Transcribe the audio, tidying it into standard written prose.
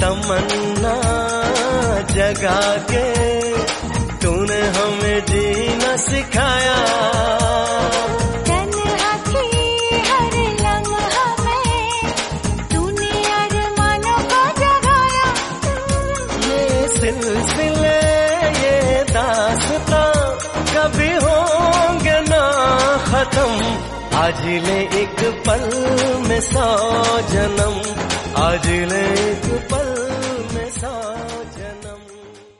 तमन्ना जगा के तूने हमें जीना सिखाया। तन्हा की हर लम्हा में तूने अरमानों को जगाया। ये सिलसिले ये दास्तां कभी होंगे ना खत्म। आज ले एक पल में 100 जन्म, आज ले एक पल में 100